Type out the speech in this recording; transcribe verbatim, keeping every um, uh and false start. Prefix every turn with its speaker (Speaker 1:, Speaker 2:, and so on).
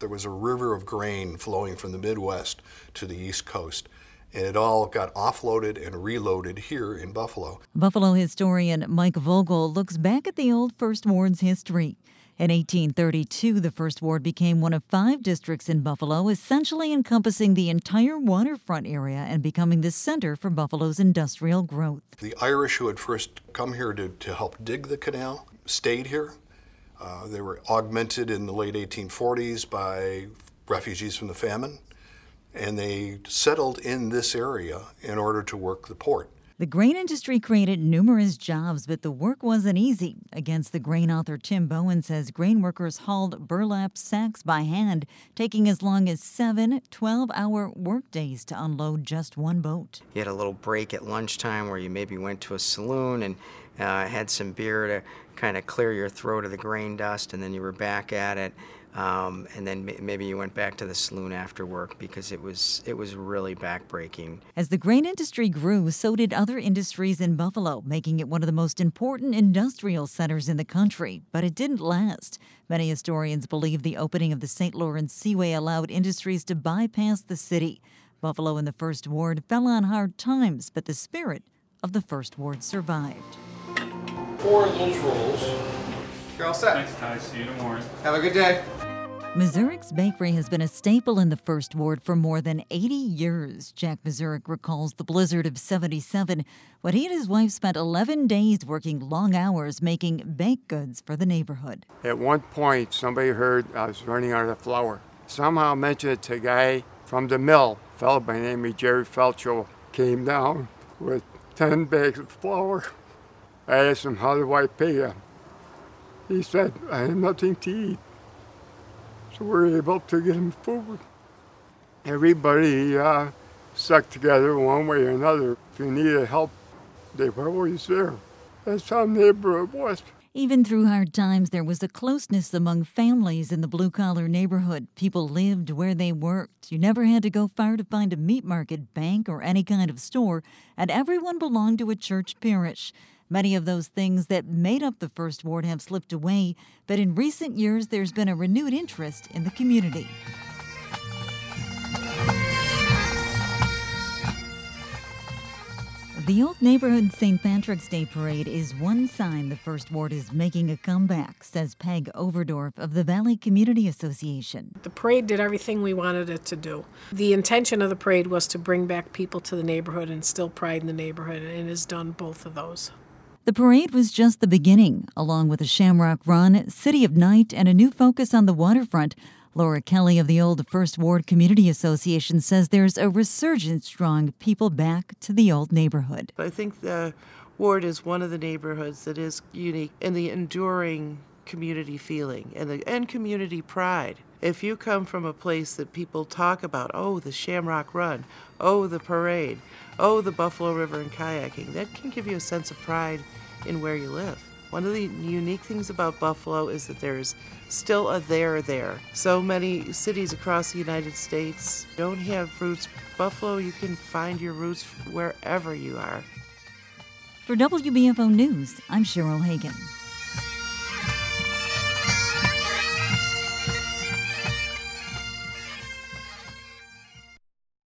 Speaker 1: There was a river of grain flowing from the Midwest to the East Coast, and it all got offloaded and reloaded here in Buffalo.
Speaker 2: Buffalo historian Mike Vogel looks back at the old First Ward's history. In eighteen thirty-two, the First Ward became one of five districts in Buffalo, essentially encompassing the entire waterfront area and becoming the center for Buffalo's industrial growth.
Speaker 1: The Irish who had first come here to, to help dig the canal stayed here. Uh, they were augmented in the late eighteen forties by refugees from the famine, and they settled in this area in order to work the port.
Speaker 2: The grain industry created numerous jobs, but the work wasn't easy. Against the grain author Tim Bowen says grain workers hauled burlap sacks by hand, taking as long as seven twelve-hour workdays to unload just one boat.
Speaker 3: You had a little break at lunchtime where you maybe went to a saloon and uh, had some beer to kind of clear your throat of the grain dust, and then you were back at it. Um, and then maybe you went back to the saloon after work because it was it was really backbreaking.
Speaker 2: As the grain industry grew, so did other industries in Buffalo, making it one of the most important industrial centers in the country. But it didn't last. Many historians believe the opening of the Saint Lawrence Seaway allowed industries to bypass the city. Buffalo in the First Ward fell on hard times, but the spirit of the First Ward survived.
Speaker 4: Four of those rolls.
Speaker 5: You're all set.
Speaker 6: Thanks, Ty. See you in the morning.
Speaker 5: Have a good day.
Speaker 2: Mazurik's Bakery has been a staple in the First Ward for more than eighty years. Jack Mazurik recalls the blizzard of seventy-seven when he and his wife spent eleven days working long hours making baked goods for the neighborhood.
Speaker 7: At one point, somebody heard I was running out of flour. Somehow mentioned it to a guy from the mill. A fellow by the name of Jerry Felcho came down with ten bags of flour. I asked him, how do I pay him? He said, I have nothing to eat. So we were able to get him food. Everybody uh, stuck together one way or another. If you needed help, they were always there. That's how neighborhood was.
Speaker 2: Even through hard times, there was a closeness among families in the blue-collar neighborhood. People lived where they worked. You never had to go far to find a meat market, bank, or any kind of store, and everyone belonged to a church parish. Many of those things that made up the First Ward have slipped away, but in recent years there's been a renewed interest in the community. The Old Neighborhood Saint Patrick's Day Parade is one sign the First Ward is making a comeback, says Peg Overdorf of the Valley Community Association.
Speaker 8: The parade did everything we wanted it to do. The intention of the parade was to bring back people to the neighborhood and instill pride in the neighborhood, and it has done both of those.
Speaker 2: The parade was just the beginning. Along with a Shamrock Run, City of Night, and a new focus on the waterfront, Laura Kelly of the Old First Ward Community Association says there's a resurgence drawing people back to the old neighborhood.
Speaker 9: I think the ward is one of the neighborhoods that is unique in the enduring community feeling and the and community pride. If you come from a place that people talk about, oh, the Shamrock Run, oh, the parade, oh, the Buffalo River and kayaking, that can give you a sense of pride in where you live. One of the unique things about Buffalo is that there's still a there there. So many cities across the United States don't have roots. Buffalo, you can find your roots wherever you are.
Speaker 2: For W B F O News, I'm Cheryl Hagan.